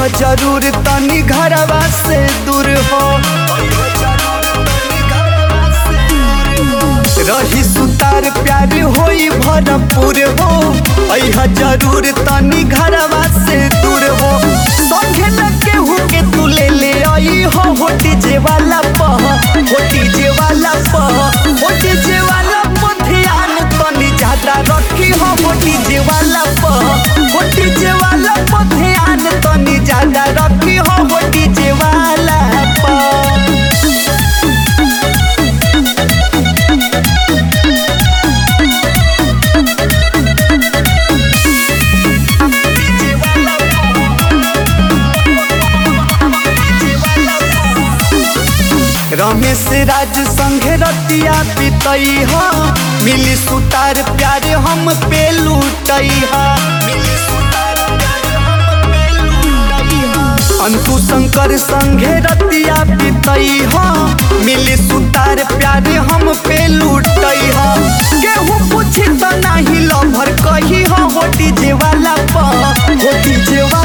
अइहा जरूर तनी घरवा से दूर हो। रही सुतार प्यार होई भरपूर हो। अइहा जरूर तनी घरवा से दूर हो। संगे न केहू के तू ले आई हो। होटी जे वाला पह, होटी जे वाला पह, होटी जे वाला पर ध्यान तनी ज्यादा रखी हो। होटी जे वाला पह, होटी जे वाला पर ध्यान तनी ज्यादा रखी हो। होटी जे वाला पह। रमेश राज संगे रतिया बितई हा। मिली सुतार प्यार हम पे लूटई हा। अंतु शंकर संगे रतिया बितई हा। मिली सुतार प्यार हम पे लूटई हा। केहू पूछी तो नहीं लभर कही हो। होटी जे वाला पह, होटी जे वाला